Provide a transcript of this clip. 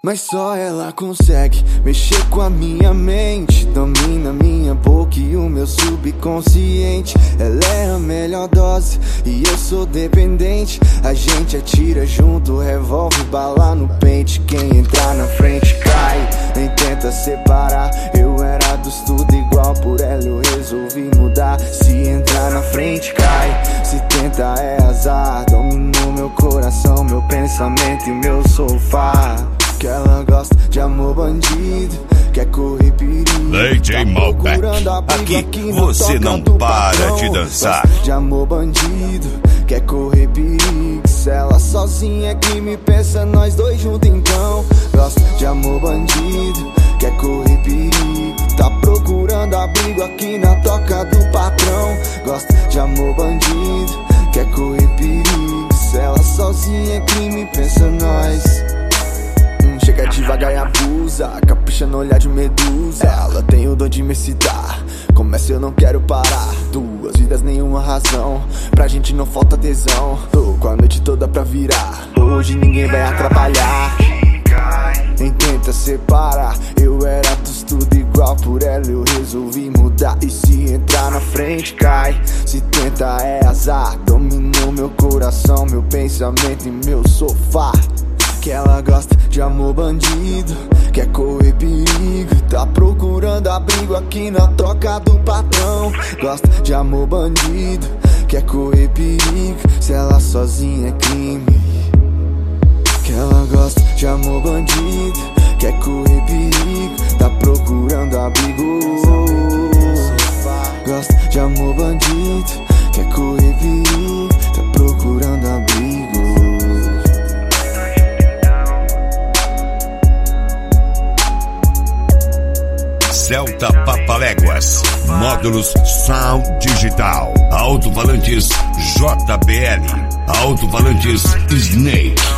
Mas só ela consegue mexer com a minha mente, domina minha boca e o meu subconsciente. Ela é a melhor dose e eu sou dependente. A gente atira junto, revólver, bala no pente. Quem entrar na frente cai, nem tenta separar. Eu era dos tudo igual, por ela eu resolvi mudar. Se entrar na frente cai, se tenta é azar. Dominou meu coração, meu pensamento e meu sofá. Que ela gosta de amor bandido, quer correr perigo. DJ Malbec, aqui você não para de dançar. Gosta de amor bandido, quer correr perigo. Se ela sozinha é que me pensa, nós dois juntos então. Gosta de amor bandido, quer correr perigo. Tá procurando abrigo aqui na toca do patrão. Gosta de amor bandido, quer correr perigo. Se ela sozinha é que me pensa, nós. Chega devagar e abusa, capricha no olhar de medusa. Ela tem o dom de me excitar, começa eu não quero parar. 2 vidas, nenhuma razão, pra gente não falta tesão. Tô com a noite toda pra virar, hoje ninguém vai atrapalhar. Nem tenta separar, eu era dos tudo igual, por ela eu resolvi mudar. E se entrar na frente cai, se tenta é azar. Dominou meu coração, meu pensamento e meu sofá. Que ela gosta de amor bandido, quer correr perigo. Tá procurando abrigo aqui na toca do patrão. Gosta de amor bandido, quer correr perigo. Se ela sozinha é crime. Que ela gosta de amor bandido, quer correr perigo. Tá procurando abrigo. Gosta de amor bandido, quer correr perigo. Tá procurando abrigo. Celta Papaléguas, módulos Sound Digital, alto-falantes JBL, alto-falantes Snake.